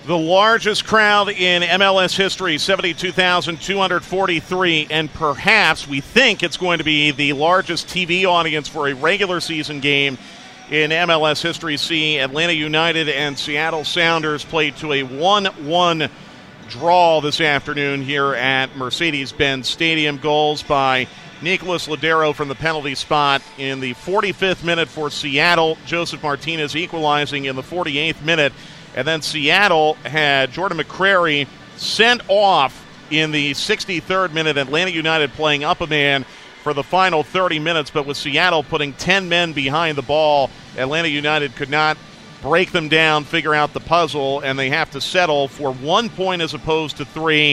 The largest crowd in MLS history, 72,243, and perhaps we think it's going to be the largest TV audience for a regular season game in MLS history. See, Atlanta United and Seattle Sounders played to a 1-1 draw this afternoon here at Mercedes-Benz Stadium. Goals by Nicolas Lodeiro from the penalty spot in the 45th minute for Seattle. Joseph Martinez equalizing in the 48th minute. And then Seattle had Jordan McCrary sent off in the 63rd minute. Atlanta United playing up a man for the final 30 minutes. But with Seattle putting 10 men behind the ball, Atlanta United could not break them down, figure out the puzzle, and they have to settle for 1 point as opposed to 3.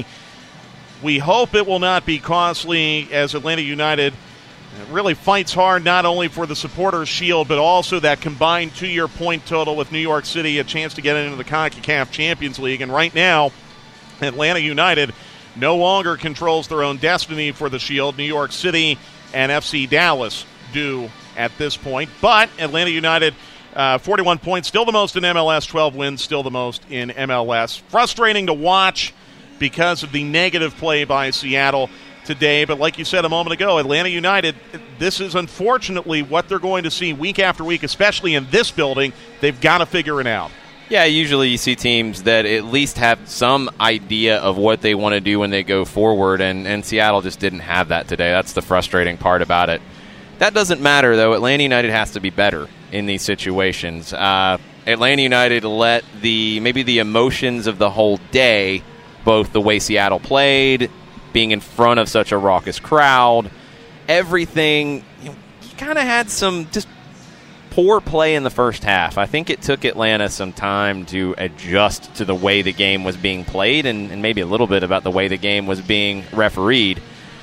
We hope it will not be costly, as Atlanta United really fights hard not only for the Supporters' Shield, but also that combined 2-year point total with New York City, a chance to get into the CONCACAF Champions League. And right now, Atlanta United no longer controls their own destiny for the Shield. New York City and FC Dallas do at this point. But Atlanta United, 41 points, still the most in MLS, 12 wins, still the most in MLS. Frustrating to watch because of the negative play by Seattle today. But like you said a moment ago, Atlanta United, this is unfortunately what they're going to see week after week, especially in this building. They've got to figure it out. Yeah, usually you see teams that at least have some idea of what they want to do when they go forward, and Seattle just didn't have that today. That's the frustrating part about it. That doesn't matter, though. Atlanta United has to be better in these situations. Atlanta United let maybe the emotions of the whole day, both the way Seattle played, being in front of such a raucous crowd, everything, you kind of had some just poor play in the first half. I think it took Atlanta some time to adjust to the way the game was being played and maybe a little bit about the way the game was being refereed.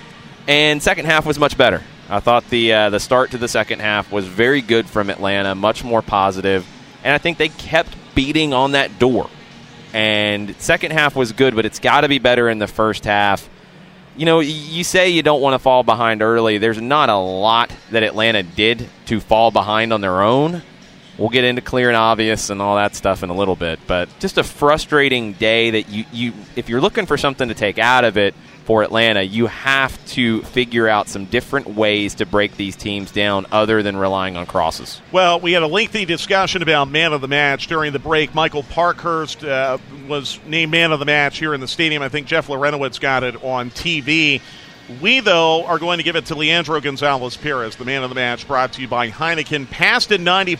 And second half was much better. I thought the start to the second half was very good from Atlanta, much more positive, and I think they kept beating on that door. And second half was good, but it's got to be better in the first half. You know, you say you don't want to fall behind early. There's not a lot that Atlanta did to fall behind on their own. We'll get into clear and obvious and all that stuff in a little bit. But just a frustrating day that you if you're looking for something to take out of it for Atlanta, you have to figure out some different ways to break these teams down other than relying on crosses. Well, we had a lengthy discussion about man of the match during the break. Michael Parkhurst was named man of the match here in the stadium. I think Jeff Lorenowitz got it on TV. We, though, are going to give it to Leandro Gonzalez-Perez, the man of the match, brought to you by Heineken. Passed at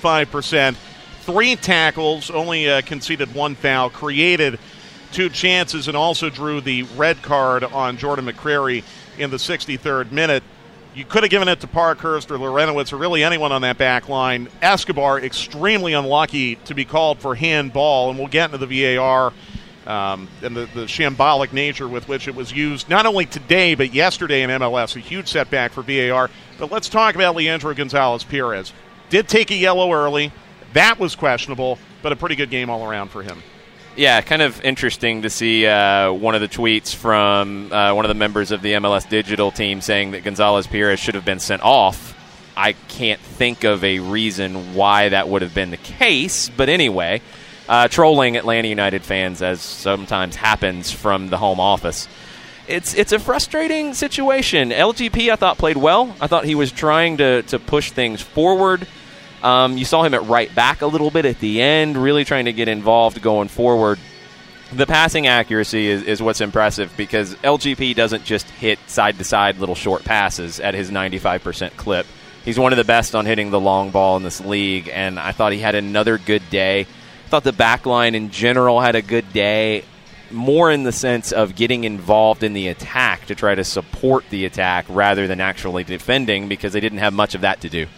95%, 3 tackles, only conceded 1 foul, created 2 chances, and also drew the red card on Jordan McCrary in the 63rd minute. You could have given it to Parkhurst or Lorenowitz or really anyone on that back line. Escobar, extremely unlucky to be called for handball, and we'll get into the VAR and the shambolic nature with which it was used, not only today but yesterday in MLS, a huge setback for VAR. But let's talk about Leandro Gonzalez-Perez. Did take a yellow early. That was questionable, but a pretty good game all around for him. Yeah, kind of interesting to see one of the tweets from one of the members of the MLS Digital team saying that Gonzalez-Perez should have been sent off. I can't think of a reason why that would have been the case, but anyway, trolling Atlanta United fans, as sometimes happens from the home office. It's a frustrating situation. LGP, I thought, played well. I thought he was trying to push things forward. You saw him at right back a little bit at the end, really trying to get involved going forward. The passing accuracy is what's impressive because LGP doesn't just hit side-to-side little short passes at his 95% clip. He's one of the best on hitting the long ball in this league, and I thought he had another good day. I thought the back line in general had a good day, more in the sense of getting involved in the attack to try to support the attack rather than actually defending because they didn't have much of that to do.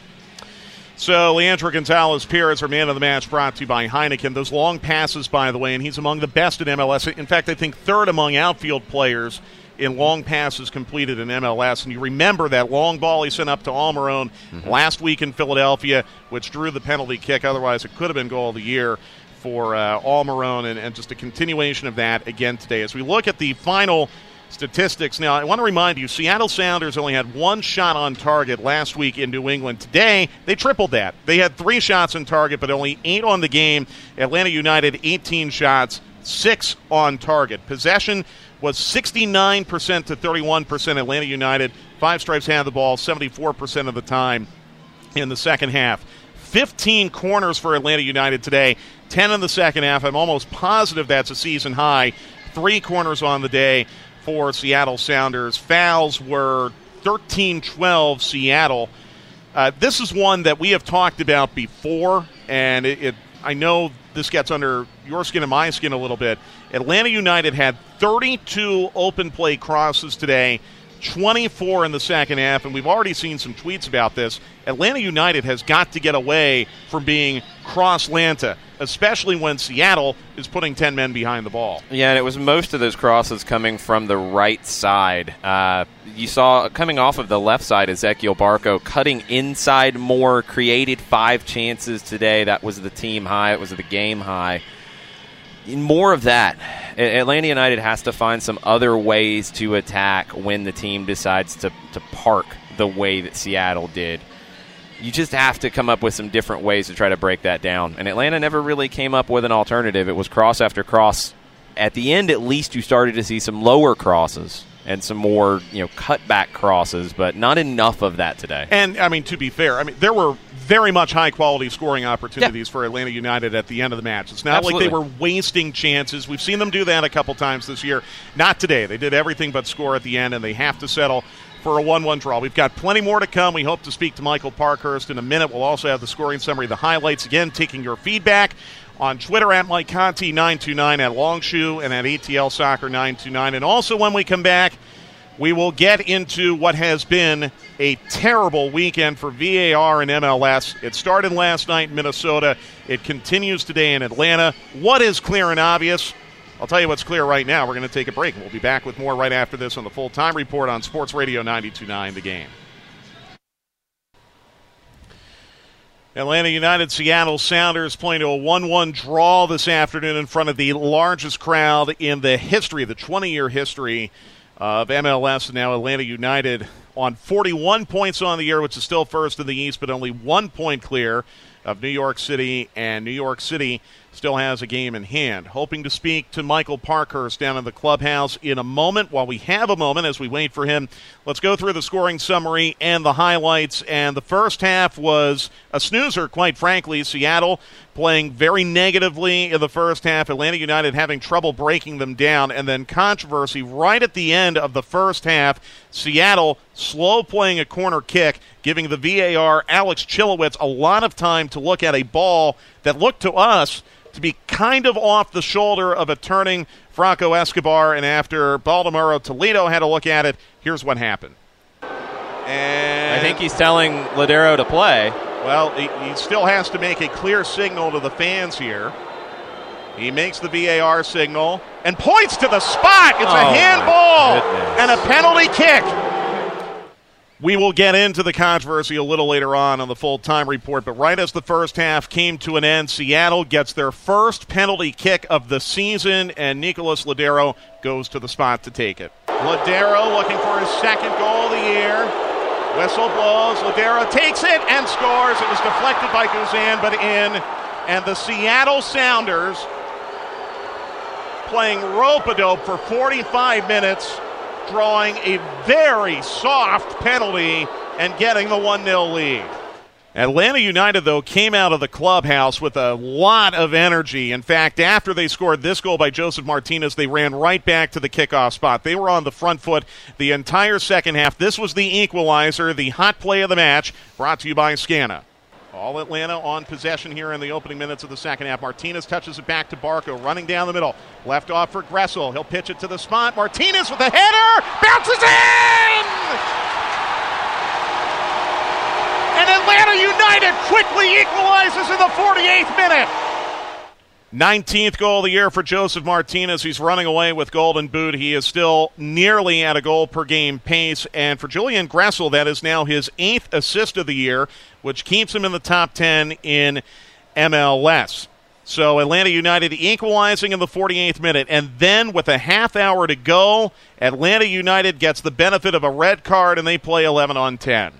So, Leandro Gonzalez-Perez, our man of the match, brought to you by Heineken. Those long passes, by the way, and he's among the best in MLS. In fact, I think third among outfield players in long passes completed in MLS. And you remember that long ball he sent up to Almiron last week in Philadelphia, which drew the penalty kick. Otherwise, it could have been goal of the year for Almiron, and just a continuation of that again today. As we look at the final statistics. Now, I want to remind you, Seattle Sounders only had 1 shot on target last week in New England. Today, they tripled that. They had 3 shots on target, but only 8 on the game. Atlanta United, 18 shots, 6 on target. Possession was 69% to 31%. Atlanta United, 5 Stripes had the ball 74% of the time in the second half. 15 corners for Atlanta United today, 10 in the second half. I'm almost positive that's a season high. 3 corners on the day for Seattle Sounders. Fouls were 13-12 Seattle. This is one that we have talked about before, and I know this gets under your skin and my skin a little bit. Atlanta United had 32 open play crosses today, 24 in the second half, and we've already seen some tweets about this. Atlanta United has got to get away from being cross-Lanta, especially when Seattle is putting 10 men behind the ball. Yeah, and it was most of those crosses coming from the right side. You saw coming off of the left side, Ezequiel Barco cutting inside more, created 5 chances today. That was the team high. It was the game high. More of that. Atlanta United has to find some other ways to attack when the team decides to park the way that Seattle did. You just have to come up with some different ways to try to break that down. And Atlanta never really came up with an alternative. It was cross after cross. At the end, at least, you started to see some lower crosses and some more, cutback crosses, but not enough of that today. And, to be fair, there were very much high-quality scoring opportunities for Atlanta United at the end of the match. It's not like they were wasting chances. We've seen them do that a couple times this year. Not today. They did everything but score at the end, and they have to settle for a 1-1 draw. We've got plenty more to come. We hope to speak to Michael Parkhurst in a minute. We'll also have the scoring summary, the highlights. Again, taking your feedback on Twitter at Mike Conti 929, at Longshoe, and at ATL Soccer 929. And also when we come back, we will get into what has been a terrible weekend for VAR and MLS. It started last night in Minnesota. It continues today in Atlanta. What is clear and obvious? I'll tell you what's clear right now. We're going to take a break. We'll be back with more right after this on the Full Time Report on Sports Radio 92.9 The Game. Atlanta United, Seattle Sounders playing to a 1-1 draw this afternoon in front of the largest crowd in the 20-year history of MLS. And now Atlanta United on 41 points on the year, which is still first in the East, but only 1 point clear of New York City, and New York City still has a game in hand. Hoping to speak to Michael Parkhurst down in the clubhouse in a moment. While we have a moment as we wait for him, let's go through the scoring summary and the highlights. And the first half was a snoozer, quite frankly. Seattle playing very negatively in the first half. Atlanta United having trouble breaking them down. And then controversy right at the end of the first half. Seattle slow playing a corner kick, giving the VAR Alex Chilowitz a lot of time to look at a ball that looked to us to be kind of off the shoulder of a turning Franco Escobar. And after Baldomero Toledo had a look at it, here's what happened. And I think he's telling Ladero to play. Well, he still has to make a clear signal to the fans here. He makes the VAR signal and points to the spot. It's a handball and a penalty kick. We will get into the controversy a little later on the full-time report, but right as the first half came to an end, Seattle gets their first penalty kick of the season, and Nicolas Ladero goes to the spot to take it. Ladero looking for his second goal of the year. Whistle blows. Ladero takes it and scores. It was deflected by Guzan, but in. And the Seattle Sounders playing rope-a-dope for 45 minutes, drawing a very soft penalty and getting the 1-0 lead. Atlanta United, though, came out of the clubhouse with a lot of energy. In fact, after they scored this goal by Joseph Martinez, they ran right back to the kickoff spot. They were on the front foot the entire second half. This was the equalizer, the hot play of the match, brought to you by Scana. All Atlanta on possession here in the opening minutes of the second half. Martinez touches it back to Barco, running down the middle. Left off for Gressel. He'll pitch it to the spot. Martinez with a header! Bounces in! And Atlanta United quickly equalizes in the 48th minute. 19th goal of the year for Joseph Martinez. He's running away with Golden Boot. He is still nearly at a goal per game pace. And for Julian Gressel, that is now his 8th assist of the year, which keeps him in the top 10 in MLS. So Atlanta United equalizing in the 48th minute. And then with a half hour to go, Atlanta United gets the benefit of a red card and they play 11 on 10.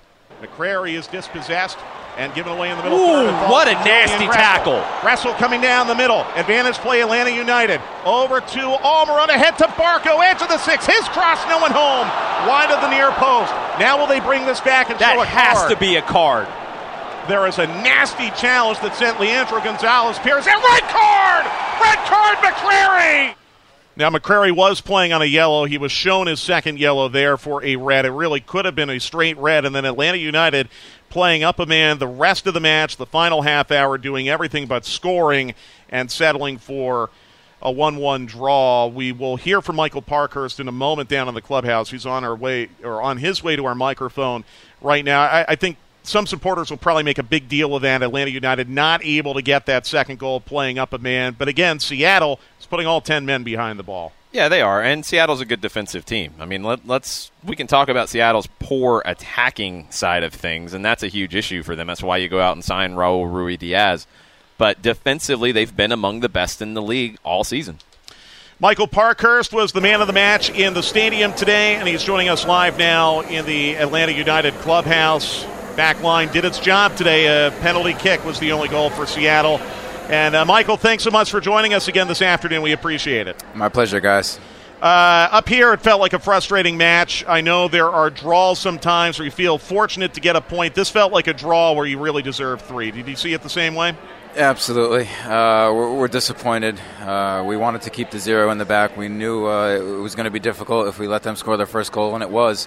McCrary is dispossessed and given away in the middle. Ooh, what a nasty tackle. Wrestle coming down the middle. Advantage play, Atlanta United. Over to Almiron, ahead to Barco, edge of the 6. His cross, no one home. Wide of the near post. Now will they bring this back and show a card? That has to be a card. There is a nasty challenge that sent Leandro Gonzalez-Pierce. And red card! Red card, McCrary! Now, McCrary was playing on a yellow. He was shown his second yellow there for a red. It really could have been a straight red. And then Atlanta United playing up a man the rest of the match, the final half hour, doing everything but scoring and settling for a 1-1 draw. We will hear from Michael Parkhurst in a moment down in the clubhouse. He's on his way to our microphone right now. I think some supporters will probably make a big deal of that. Atlanta United not able to get that second goal playing up a man. But again, Seattle is putting all 10 men behind the ball. Yeah, they are, and Seattle's a good defensive team. I mean, we can talk about Seattle's poor attacking side of things, and that's a huge issue for them. That's why you go out and sign Raul Ruidiaz. But defensively, they've been among the best in the league all season. Michael Parkhurst was the man of the match in the stadium today, and he's joining us live now in the Atlanta United clubhouse. Back line did its job today. A penalty kick was the only goal for Seattle. And, Michael, thanks so much for joining us again this afternoon. We appreciate it. My pleasure, guys. Up here, it felt like a frustrating match. I know there are draws sometimes where you feel fortunate to get a point. This felt like a draw where you really deserved 3. Did you see it the same way? Absolutely. We're disappointed. We wanted to keep the 0 in the back. We knew it was going to be difficult if we let them score their first goal, and it was.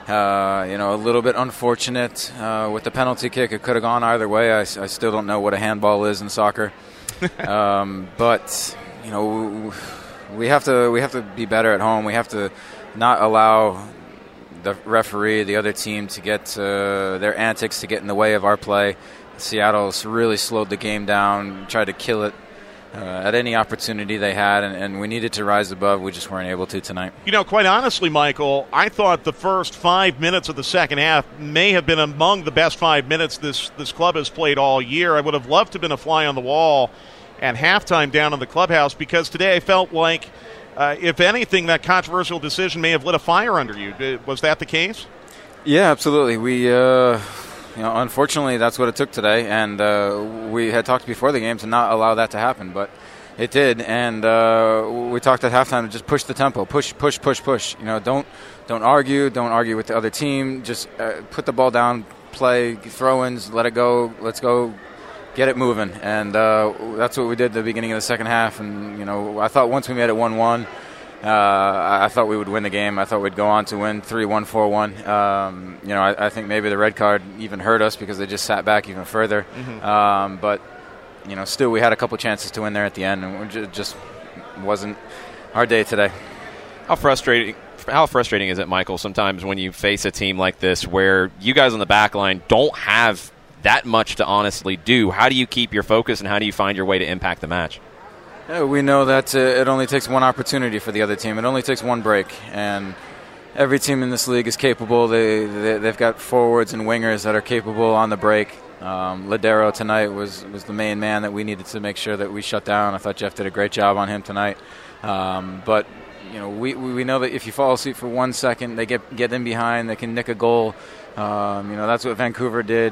A little bit unfortunate with the penalty kick. It could have gone either way. I still don't know what a handball is in soccer. But we have to be better at home. We have to not allow the referee, the other team, to get their antics to get in the way of our play. Seattle's really slowed the game down, tried to kill it at any opportunity they had, and we needed to rise above. We just weren't able to tonight. Quite honestly, Michael, I thought the first 5 minutes of the second half may have been among the best 5 minutes this club has played all year. I would have loved to have been a fly on the wall at halftime down in the clubhouse, because today I felt like, if anything, that controversial decision may have lit a fire under you. Was that the case? Yeah, absolutely. We unfortunately, that's what it took today, and we had talked before the game to not allow that to happen, but it did, and we talked at halftime to just push the tempo, push. Don't argue with the other team. Just put the ball down, play, throw-ins, let it go, let's go, get it moving, and that's what we did at the beginning of the second half. And I thought once we made it 1-1. I thought we would win the game. I thought we'd go on to win 3-1, 4-1. I think maybe the red card even hurt us because they just sat back even further. Mm-hmm. But still we had a couple chances to win there at the end, and it just wasn't our day today. How frustrating is it, Michael, sometimes when you face a team like this where you guys on the back line don't have that much to honestly do? How do you keep your focus, and how do you find your way to impact the match? Yeah, we know that it only takes one opportunity for the other team. It only takes one break, and every team in this league is capable. They've got forwards and wingers that are capable on the break. Ladero tonight was the main man that we needed to make sure that we shut down. I thought Jeff did a great job on him tonight. But we know that if you fall asleep for 1 second, they get in behind, they can nick a goal. That's what Vancouver did.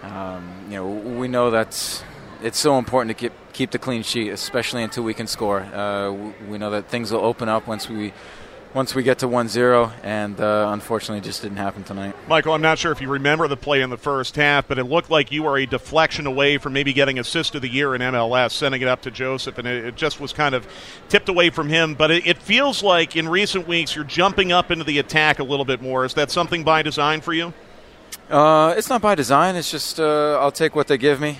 We know that it's so important to keep the clean sheet, especially until we can score. We know that things will open up once we get to 1-0, and unfortunately it just didn't happen tonight. Michael, I'm not sure if you remember the play in the first half, but it looked like you were a deflection away from maybe getting assist of the year in MLS, sending it up to Joseph, and it just was kind of tipped away from him. But it feels like in recent weeks you're jumping up into the attack a little bit more. Is that something by design for you? It's not by design. It's just I'll take what they give me.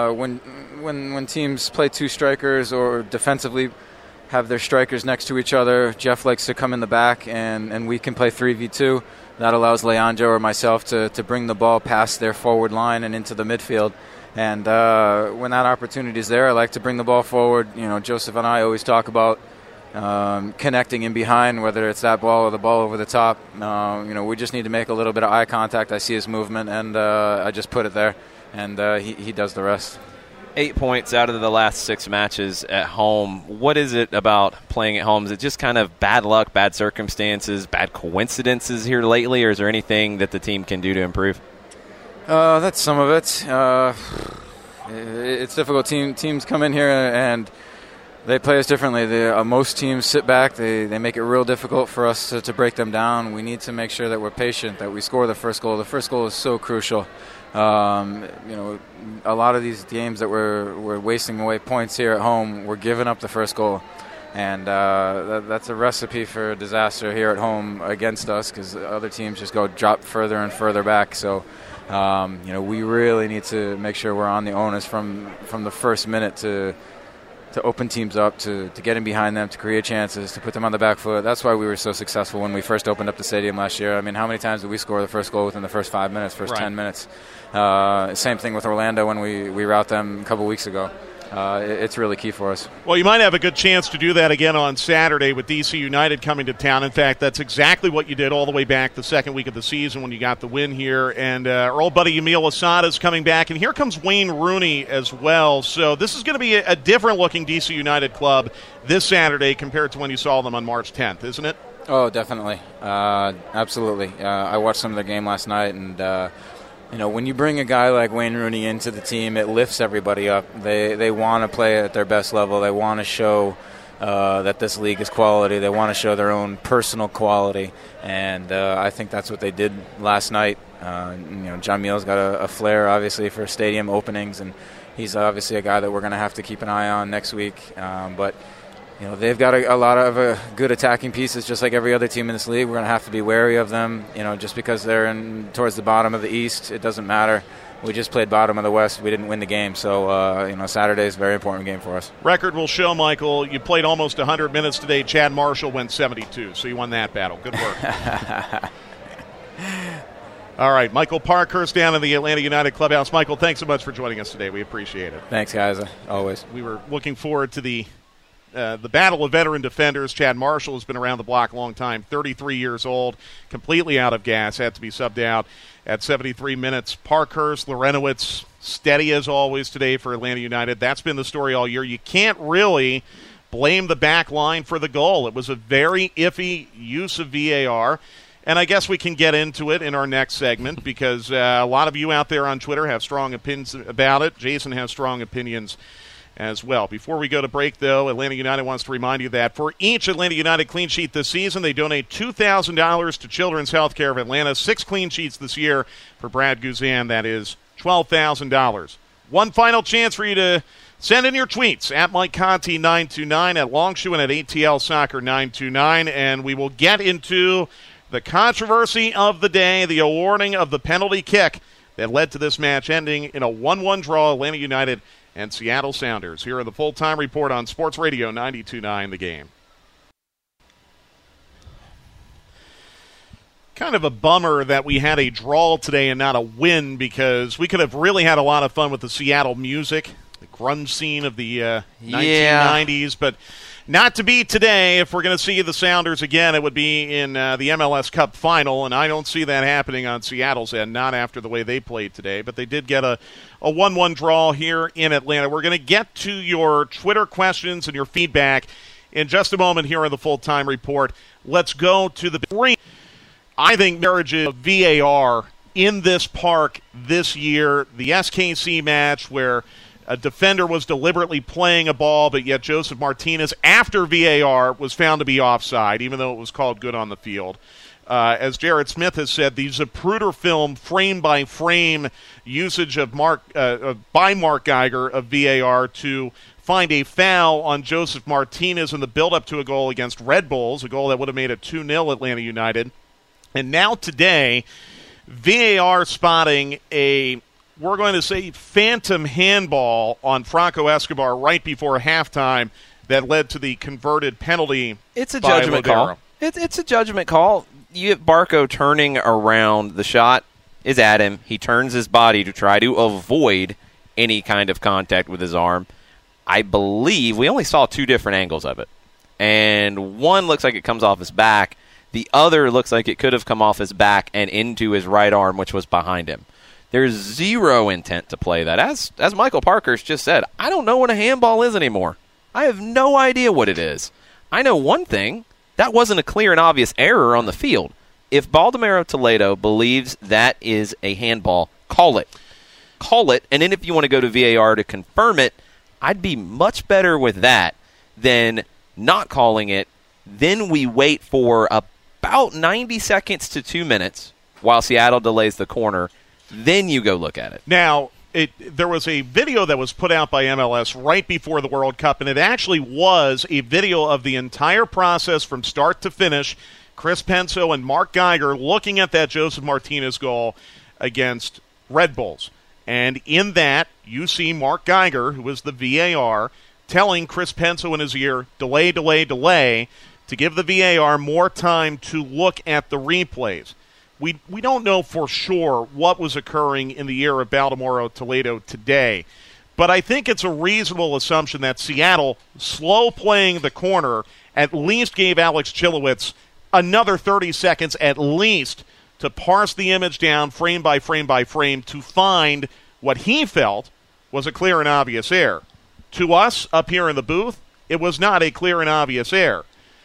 When teams play two strikers or defensively have their strikers next to each other, Jeff likes to come in the back, and we can play 3v2. That allows Leandro or myself to bring the ball past their forward line and into the midfield. And when that opportunity is there, I like to bring the ball forward. Joseph and I always talk about connecting in behind, whether it's that ball or the ball over the top. We just need to make a little bit of eye contact. I see his movement, and I just put it there, and he does the rest. 8 points out of the last 6 matches at home. What is it about playing at home? Is it just kind of bad luck, bad circumstances, bad coincidences here lately, or is there anything that the team can do to improve? That's some of it. It's difficult. Teams come in here and they play us differently. Most teams sit back. They make it real difficult for us to break them down. We need to make sure that we're patient, that we score the first goal. The first goal is so crucial. A lot of these games that we're wasting away points here at home, we're giving up the first goal. And that's a recipe for disaster here at home against us, because other teams just drop further and further back. So, we really need to make sure we're on the onus from the first minute to open teams up, to get in behind them, to create chances, to put them on the back foot. That's why we were so successful when we first opened up the stadium last year. I mean, how many times did we score the first goal within the first 5 minutes, first 10 minutes? Same thing with Orlando when we rout them a couple weeks ago. It's really key for us. Well, you might have a good chance to do that again on Saturday with DC United coming to town. In fact, that's exactly what you did all the way back the second week of the season when you got the win here. And our old buddy Emil Asada is coming back, and here comes Wayne Rooney as well. So this is going to be a different-looking DC United club this Saturday compared to when you saw them on March 10th, isn't it? Oh, definitely. Absolutely. I watched some of their game last night, and when you bring a guy like Wayne Rooney into the team, it lifts everybody up. They want to play at their best level. They want to show that this league is quality. They want to show their own personal quality, and I think that's what they did last night. John Meals got a flair, obviously, for stadium openings, and he's obviously a guy that we're going to have to keep an eye on next week. But they've got a lot of good attacking pieces, just like every other team in this league. We're going to have to be wary of them. Just because they're towards the bottom of the East, it doesn't matter. We just played bottom of the West. We didn't win the game. So, Saturday is a very important game for us. Record will show, Michael, you played almost 100 minutes today. Chad Marshall went 72, so you won that battle. Good work. All right, Michael Parkhurst down in the Atlanta United clubhouse. Michael, thanks so much for joining us today. We appreciate it. Thanks, guys, always. We were looking forward to the battle of veteran defenders. Chad Marshall has been around the block a long time, 33 years old, completely out of gas, had to be subbed out at 73 minutes. Parkhurst, Lorenowitz, steady as always today for Atlanta United. That's been the story all year. You can't really blame the back line for the goal. It was a very iffy use of VAR, and I guess we can get into it in our next segment because a lot of you out there on Twitter have strong opinions about it. Jason has strong opinions as well. Before we go to break, though, Atlanta United wants to remind you that for each Atlanta United clean sheet this season, they donate $2,000 to Children's Healthcare of Atlanta. 6 clean sheets this year for Brad Guzan. That is $12,000. One final chance for you to send in your tweets at Mike Conti 929, at Longshoe, and at ATL Soccer 929, and we will get into the controversy of the day, the awarding of the penalty kick that led to this match ending in a 1-1 draw. Atlanta United and Seattle Sounders here in the full-time report on Sports Radio 92.9 The Game. Kind of a bummer that we had a draw today and not a win, because we could have really had a lot of fun with the Seattle music, the grunge scene of the 1990s, but not to be today. If we're going to see the Sounders again, it would be in the MLS Cup final, and I don't see that happening on Seattle's end, not after the way they played today. But they did get a 1-1 draw here in Atlanta. We're going to get to your Twitter questions and your feedback in just a moment here on the Full-Time Report. Let's go to the three. I think marriage of VAR in this park this year. The SKC match where a defender was deliberately playing a ball, but yet Joseph Martinez, after VAR, was found to be offside, even though it was called good on the field. As Jared Smith has said, the Zapruder film, frame-by-frame usage of by Mark Geiger of VAR to find a foul on Joseph Martinez in the build-up to a goal against Red Bulls, a goal that would have made it 2-0 Atlanta United. And now today, VAR spotting we're going to say phantom handball on Franco Escobar right before halftime that led to the converted penalty. It's a judgment call. It's a judgment call. You get Barco turning around. The shot is at him. He turns his body to try to avoid any kind of contact with his arm. I believe we only saw 2 different angles of it. And one looks like it comes off his back. The other looks like it could have come off his back and into his right arm, which was behind him. There's zero intent to play that. As Michael Parkhurst just said, I don't know what a handball is anymore. I have no idea what it is. I know one thing. That wasn't a clear and obvious error on the field. If Baldomero Toledo believes that is a handball, call it. Call it, and then if you want to go to VAR to confirm it, I'd be much better with that than not calling it. Then we wait for about 90 seconds to 2 minutes while Seattle delays the corner. Then you go look at it. Now, there was a video that was put out by MLS right before the World Cup, and it actually was a video of the entire process from start to finish. Chris Penso and Mark Geiger looking at that Joseph Martinez goal against Red Bulls. And in that, you see Mark Geiger, who is the VAR, telling Chris Penso in his ear, delay, delay, delay, to give the VAR more time to look at the replays. We don't know for sure what was occurring in the ear of Baldomero Toledo today, but I think it's a reasonable assumption that Seattle, slow playing the corner, at least gave Alex Chilowitz another 30 seconds at least to parse the image down frame by frame by frame to find what he felt was a clear and obvious error. To us up here in the booth, it was not a clear and obvious error.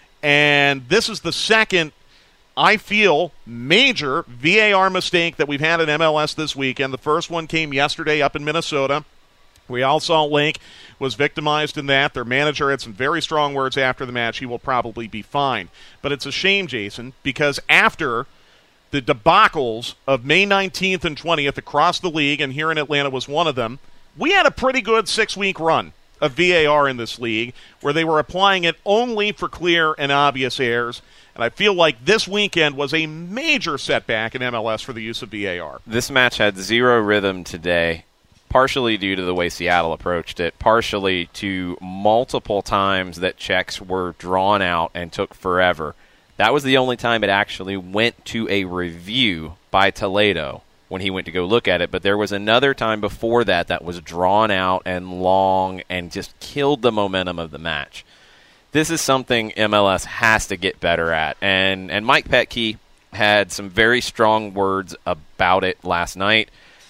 And this is the second, I feel, major VAR mistake that we've had in MLS this weekend. The first one came yesterday up in Minnesota. Real Salt Lake was victimized in that. Their manager had some very strong words after the match. He will probably be fine. But it's a shame, Jason, because after the debacles of May 19th and 20th across the league, and here in Atlanta was one of them, we had a pretty good 6-week run of VAR in this league where they were applying it only for clear and obvious errors. And I feel like this weekend was a major setback in MLS for the use of VAR. This match had zero rhythm today, partially due to the way Seattle approached it, partially to multiple times that checks were drawn out and took forever. That was the only time it actually went to a review by Toledo when he went to go look at it. But there was another time before that that was drawn out and long and just killed the momentum of the match. This is something MLS has to get better at. And Mike Petke had some very strong words about it last night.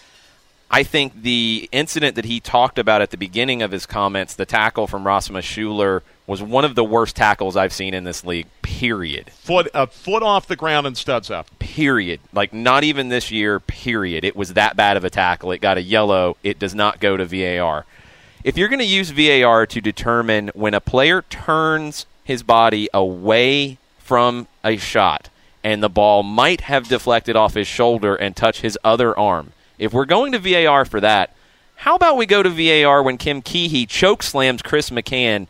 I think the incident that he talked about at the beginning of his comments, the tackle from Rasmus Schuler, was one of the worst tackles I've seen in this league, period. A foot off the ground and studs up. Period. Like, not even this year, period. It was that bad of a tackle. It got a yellow. It does not go to VAR. If you're going to use VAR to determine when a player turns his body away from a shot and the ball might have deflected off his shoulder and touch his other arm, if we're going to VAR for that, how about we go to VAR when Kim Keehee choke slams Chris McCann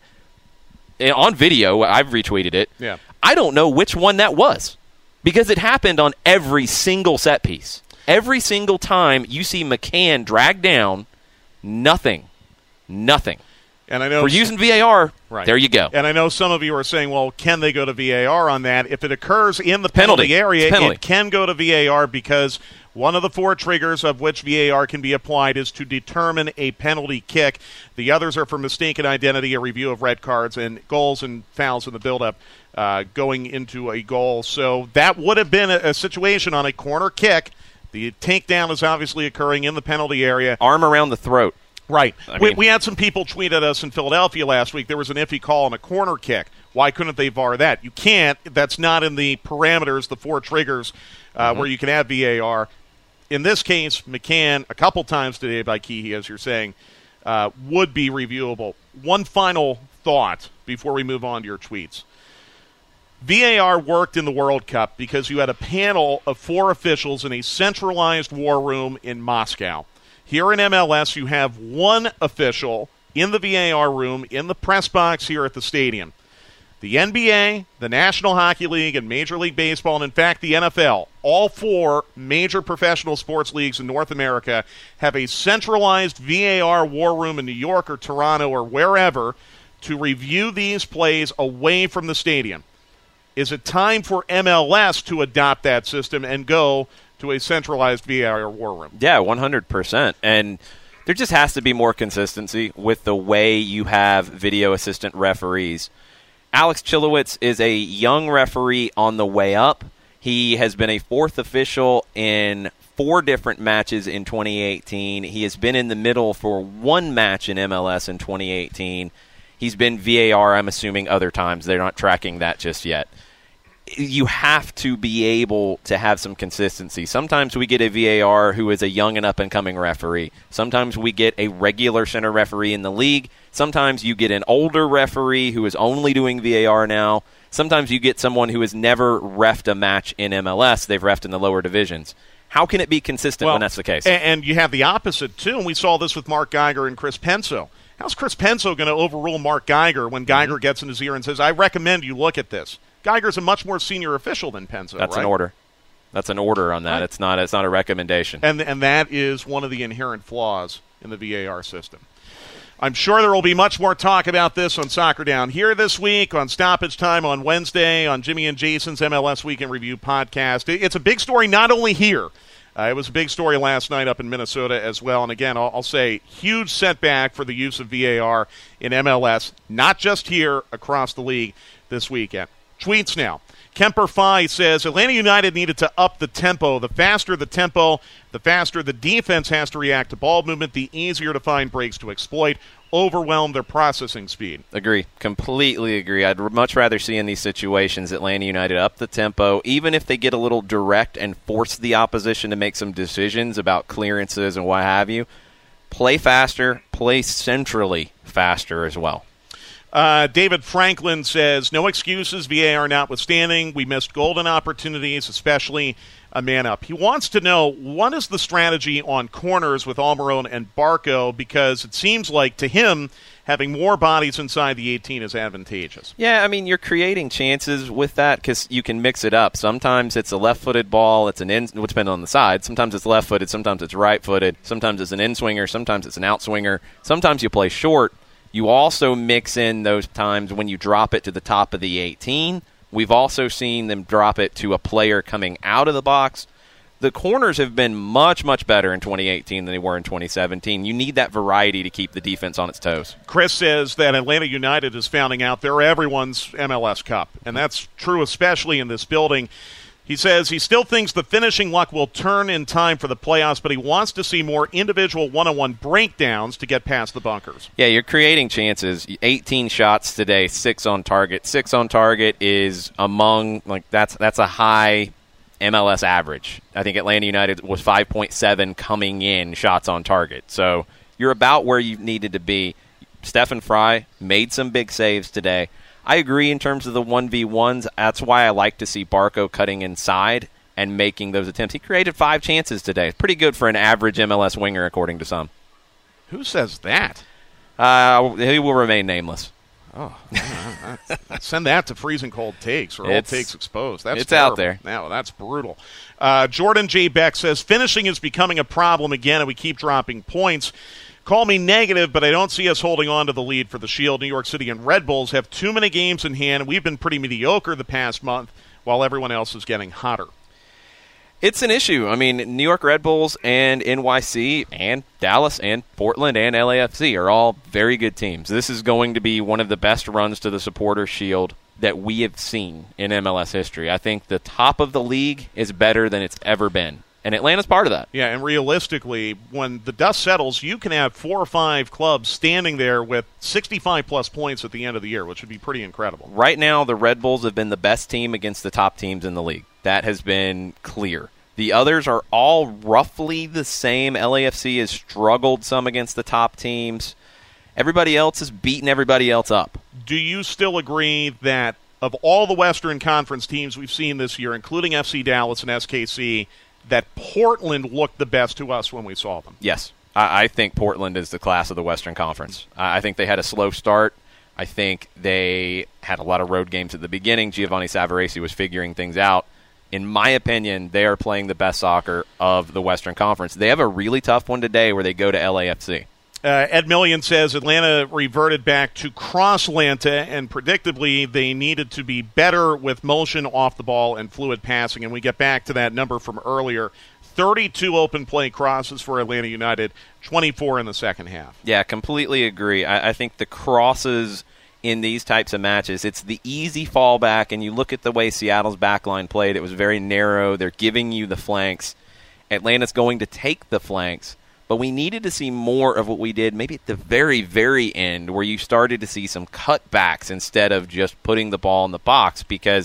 on video? I've retweeted it. Yeah. I don't know which one that was because it happened on every single set piece. Every single time you see McCann dragged down, nothing. And I know we're using VAR. Right. There you go. And I know some of you are saying, well, can they go to VAR on that? If it occurs in the penalty area, it can go to VAR because one of the 4 triggers of which VAR can be applied is to determine a penalty kick. The others are for mistaken identity, a review of red cards, and goals and fouls in the build-up going into a goal. So that would have been a situation on a corner kick. The takedown is obviously occurring in the penalty area. Arm around the throat. Right. We had some people tweet at us in Philadelphia last week. There was an iffy call on a corner kick. Why couldn't they VAR that? You can't. That's not in the parameters, the 4 triggers where you can have VAR. In this case, McCann, a couple times today by Keehee, as you're saying, would be reviewable. One final thought before we move on to your tweets. VAR worked in the World Cup because you had a panel of 4 officials in a centralized war room in Moscow. Here in MLS, you have 1 official in the VAR room, in the press box here at the stadium. The NBA, the National Hockey League, and Major League Baseball, and in fact the NFL, all 4 major professional sports leagues in North America have a centralized VAR war room in New York or Toronto or wherever to review these plays away from the stadium. Is it time for MLS to adopt that system and go to a centralized VAR war room? Yeah, 100%. And there just has to be more consistency with the way you have video assistant referees. Alex Chilowitz is a young referee on the way up. He has been a 4th official in 4 different matches in 2018. He has been in the middle for 1 match in MLS in 2018. He's been VAR, I'm assuming, other times. They're not tracking that just yet. you have to be able to have some consistency. Sometimes we get a VAR who is a young and up-and-coming referee. Sometimes we get a regular center referee in the league. Sometimes you get an older referee who is only doing VAR now. Sometimes you get someone who has never reffed a match in MLS. They've reffed in the lower divisions. How can it be consistent when that's the case? And you have the opposite, too, and we saw this with Mark Geiger and Chris Penso. How's Chris Penso going to overrule Mark Geiger when Geiger gets in his ear and says, I recommend you look at this? Geiger's a much more senior official than Penso, That's right? an order. That's an order on that. Right. It's not a recommendation. And that is one of the inherent flaws in the VAR system. I'm sure there will be much more talk about this on Soccer Down here this week, on Stoppage Time on Wednesday, on Jimmy and Jason's MLS Weekend Review podcast. It's a big story not only here. It was a big story last night up in Minnesota as well. And again, I'll say huge setback for the use of VAR in MLS, not just here, across the league this weekend. Tweets now. Kemper Phi says, Atlanta United needed to up the tempo. The faster the tempo, the faster the defense has to react to ball movement, the easier to find breaks to exploit, overwhelm their processing speed. Agree. Completely agree. I'd much rather see in these situations Atlanta United up the tempo, even if they get a little direct and force the opposition to make some decisions about clearances and what have you. Play faster, play centrally faster as well. David Franklin says, no excuses, VAR notwithstanding. We missed golden opportunities, especially a man up. He wants to know, what is the strategy on corners with Almiron and Barco, because it seems like, to him, having more bodies inside the 18 is advantageous. Yeah, I mean, you're creating chances with that because you can mix it up. Sometimes it's a left-footed ball. It's it will depend on the side. Sometimes it's left-footed. Sometimes it's right-footed. Sometimes it's an in-swinger. Sometimes it's an out-swinger. Sometimes you play short. You also mix in those times when you drop it to the top of the 18. We've also seen them drop it to a player coming out of the box. The corners have been much, much better in 2018 than they were in 2017. You need that variety to keep the defense on its toes. Chris says that Atlanta United is founding out they're everyone's MLS Cup, and that's true especially in this building. He says he still thinks the finishing luck will turn in time for the playoffs, but he wants to see more individual one-on-one breakdowns to get past the bunkers. Yeah, you're creating chances. 18 shots today, 6 on target. 6 on target is among, that's a high MLS average. I think Atlanta United was 5.7 coming in shots on target. So you're about where you needed to be. Stephen Fry made some big saves today. I agree in terms of the 1v1s. That's why I like to see Barco cutting inside and making those attempts. He created 5 chances today. Pretty good for an average MLS winger, according to some. Who says that? He will remain nameless. Oh, send that to Freezing Cold Takes or Old Takes Exposed. That's it's terrible. Out there. No, that's brutal. Jordan J. Beck says, finishing is becoming a problem again, and we keep dropping points. Call me negative, but I don't see us holding on to the lead for the Shield. New York City and Red Bulls have too many games in hand, and we've been pretty mediocre the past month while everyone else is getting hotter. It's an issue. I mean, New York Red Bulls and NYC and Dallas and Portland and LAFC are all very good teams. This is going to be one of the best runs to the Supporters' Shield that we have seen in MLS history. I think the top of the league is better than it's ever been. And Atlanta's part of that. Yeah, and realistically, when the dust settles, you can have 4 or 5 clubs standing there with 65-plus points at the end of the year, which would be pretty incredible. Right now, the Red Bulls have been the best team against the top teams in the league. That has been clear. The others are all roughly the same. LAFC has struggled some against the top teams. Everybody else has beaten everybody else up. Do you still agree that of all the Western Conference teams we've seen this year, including FC Dallas and SKC, that Portland looked the best to us when we saw them? Yes. I think Portland is the class of the Western Conference. I think they had a slow start. I think they had a lot of road games at the beginning. Giovanni Savarese was figuring things out. In my opinion, they are playing the best soccer of the Western Conference. They have a really tough one today where they go to LAFC. Ed Million says Atlanta reverted back to cross-Lanta, and predictably they needed to be better with motion off the ball and fluid passing. And we get back to that number from earlier. 32 open play crosses for Atlanta United, 24 in the second half. Yeah, completely agree. I think the crosses in these types of matches, it's the easy fallback, and you look at the way Seattle's backline played. It was very narrow. They're giving you the flanks. Atlanta's going to take the flanks. But we needed to see more of what we did maybe at the very, very end where you started to see some cutbacks instead of just putting the ball in the box, because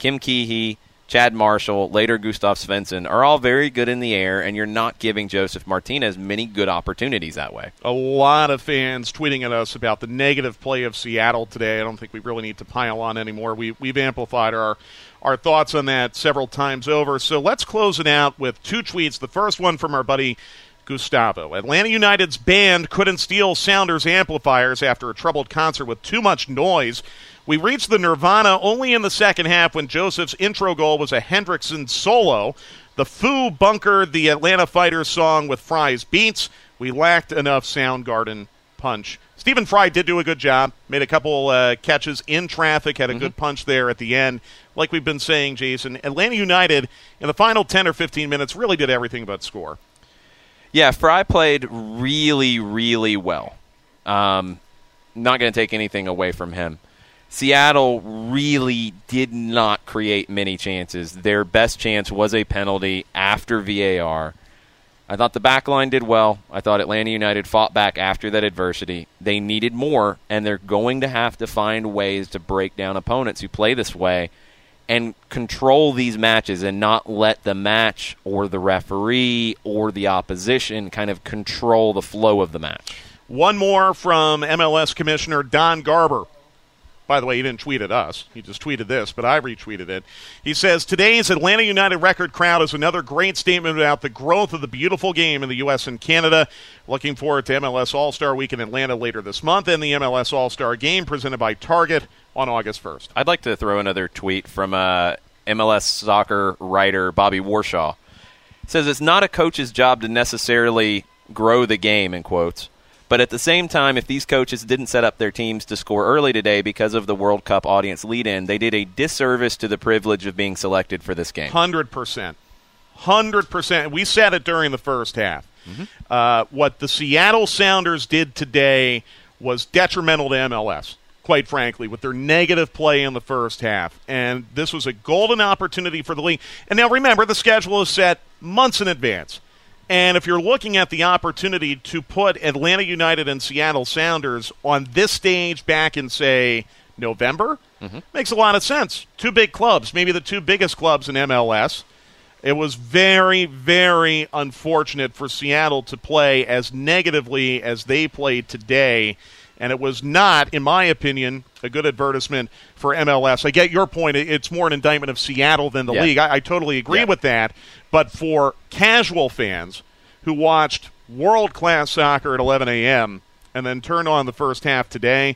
Kim Keehee, Chad Marshall, later Gustav Svensson, are all very good in the air, and you're not giving Joseph Martinez many good opportunities that way. A lot of fans tweeting at us about the negative play of Seattle today. I don't think we really need to pile on anymore. We've amplified our thoughts on that several times over. So let's close it out with 2 tweets. The first one from our buddy Gustavo. Atlanta United's band couldn't steal Sounders amplifiers after a troubled concert with too much noise. We reached the nirvana only in the second half when Joseph's intro goal was a Hendrickson solo. The Foo bunkered the Atlanta Fighters song with Fry's beats. We lacked enough Soundgarden punch. Stephen Fry did do a good job, made a couple catches in traffic, had a good punch there at the end. Like we've been saying, Jason, Atlanta United in the final 10 or 15 minutes really did everything but score. Yeah, Fry played really, really well. Not going to take anything away from him. Seattle really did not create many chances. Their best chance was a penalty after VAR. I thought the back line did well. I thought Atlanta United fought back after that adversity. They needed more, and they're going to have to find ways to break down opponents who play this way and control these matches and not let the match or the referee or the opposition kind of control the flow of the match. One more from MLS Commissioner Don Garber. By the way, he didn't tweet at us. He just tweeted this, but I retweeted it. He says, today's Atlanta United record crowd is another great statement about the growth of the beautiful game in the U.S. and Canada. Looking forward to MLS All-Star Week in Atlanta later this month and the MLS All-Star Game presented by Target on August 1st. I'd like to throw another tweet from MLS soccer writer Bobby Warshaw. It says, it's not a coach's job to necessarily grow the game, in quotes. But at the same time, if these coaches didn't set up their teams to score early today because of the World Cup audience lead-in, they did a disservice to the privilege of being selected for this game. 100%. 100%. We said it during the first half. What the Seattle Sounders did today was detrimental to MLS, quite frankly, with their negative play in the first half. And this was a golden opportunity for the league. And now remember, the schedule is set months in advance. And if you're looking at the opportunity to put Atlanta United and Seattle Sounders on this stage back in, say, November, makes a lot of sense. 2 big clubs, maybe the 2 biggest clubs in MLS. It was very, very unfortunate for Seattle to play as negatively as they played today. And it was not, in my opinion, a good advertisement for MLS. I get your point. It's more an indictment of Seattle than the league. I totally agree with that. But for casual fans who watched world-class soccer at 11 a.m. and then turned on the first half today,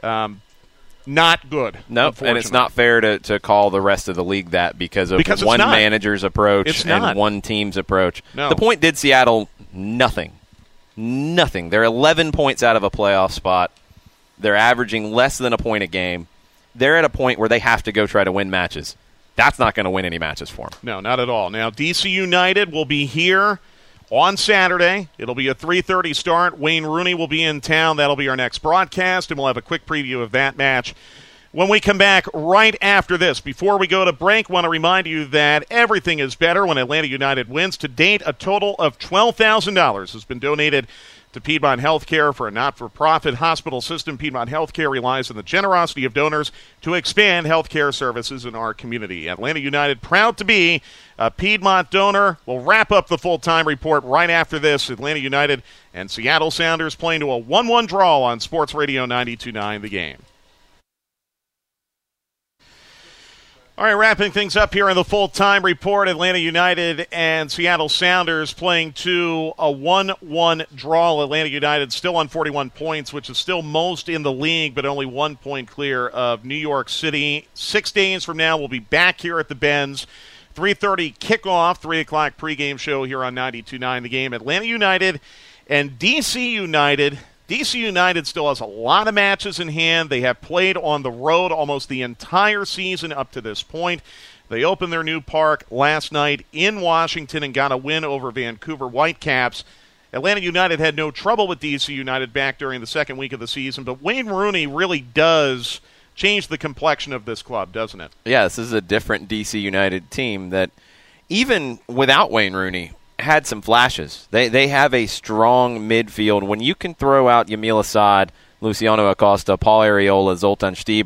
not good. Nope, and it's not fair to call the rest of the league that because of one manager's approach and one team's approach. No. The point did Seattle nothing. Nothing. They're 11 points out of a playoff spot. They're averaging less than a point a game. They're at a point where they have to go try to win matches. That's not going to win any matches for them. No, not at all. Now, DC United will be here on Saturday. It'll be a 3:30 start. Wayne Rooney will be in town. That'll be our next broadcast, and we'll have a quick preview of that match when we come back right after this. Before we go to break, I want to remind you that everything is better when Atlanta United wins. To date, a total of $12,000 has been donated to Piedmont Healthcare for a not-for-profit hospital system. Piedmont Healthcare relies on the generosity of donors to expand healthcare services in our community. Atlanta United, proud to be a Piedmont donor. We'll wrap up the full-time report right after this. Atlanta United and Seattle Sounders playing to a 1-1 draw on Sports Radio 92.9 The Game. All right, wrapping things up here in the full-time report, Atlanta United and Seattle Sounders playing to a 1-1 draw. Atlanta United still on 41 points, which is still most in the league, but only 1 point clear of New York City. 6 days from now, we'll be back here at the Benz. 3:30 kickoff, 3 o'clock pregame show here on 92.9 The Game. Atlanta United and DC United. DC United still has a lot of matches in hand. They have played on the road almost the entire season up to this point. They opened their new park last night in Washington and got a win over Vancouver Whitecaps. Atlanta United had no trouble with DC United back during the second week of the season, but Wayne Rooney really does change the complexion of this club, doesn't it? Yeah, this is a different DC United team that even without Wayne Rooney had some flashes. They have a strong midfield. When you can throw out Yamil Assad, Luciano Acosta, Paul Arriola, Zoltan Stieber,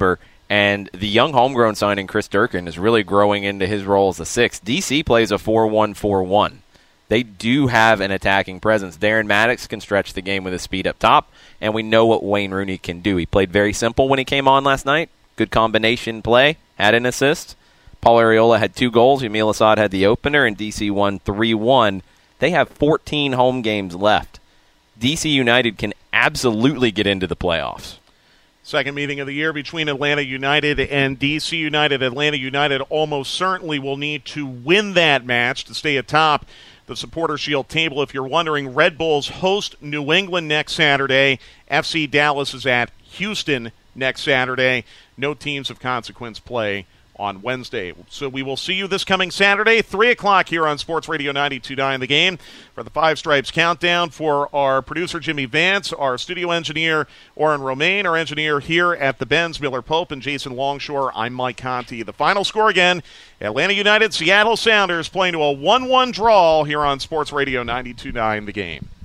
And the young homegrown signing, Chris Durkin, is really growing into his role as a 6. DC plays a 4-1-4-1. They do have an attacking presence. Darren Maddox can stretch the game with his speed up top, and we know what Wayne Rooney can do. He played very simple when he came on last night. Good combination play, had an assist. Paul Arriola had 2 goals. Yamil Asad had the opener, and DC won 3-1. They have 14 home games left. DC United can absolutely get into the playoffs. Second meeting of the year between Atlanta United and DC United. Atlanta United almost certainly will need to win that match to stay atop the Supporter Shield table. If you're wondering, Red Bulls host New England next Saturday. FC Dallas is at Houston next Saturday. No teams of consequence play on Wednesday. So we will see you this coming Saturday, 3 o'clock here on Sports Radio 92.9 The Game for the Five Stripes Countdown. For our producer, Jimmy Vance, our studio engineer, Oren Romaine, our engineer here at the Benz, Miller Pope, and Jason Longshore, I'm Mike Conti. The final score again, Atlanta United, Seattle Sounders playing to a 1-1 draw here on Sports Radio 92.9 The Game.